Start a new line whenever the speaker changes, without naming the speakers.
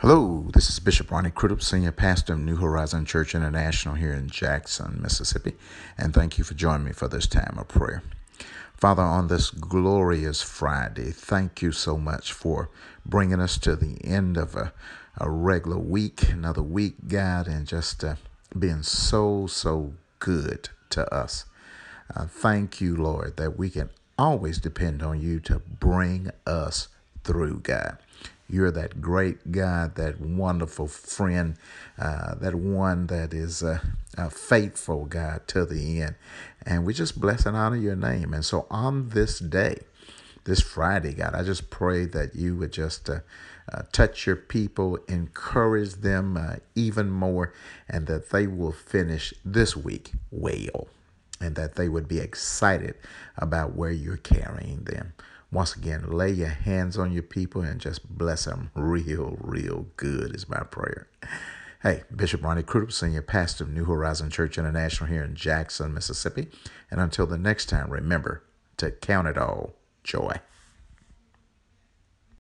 Hello, this is Bishop Ronnie Crudup, Senior Pastor of New Horizon Church International here in Jackson, Mississippi, and thank you for joining me for this time of prayer. Father, on this glorious Friday, thank you so much for bringing us to the end of a regular week, another week, God, and just being so good to us. Thank you, Lord, that we can always depend on you to bring us through, God. You're that great God, that wonderful friend, that one that is faithful, God, to the end. And we just bless and honor your name. And so on this day, this Friday, God, I just pray that you would just touch your people, encourage them even more, and that they will finish this week well, and that they would be excited about where you're carrying them. Once again, lay your hands on your people and just bless them real good is my prayer. Hey, Bishop Ronnie Crudup, Senior Pastor of New Horizon Church International here in Jackson, Mississippi. And until the next time, remember to count it all joy.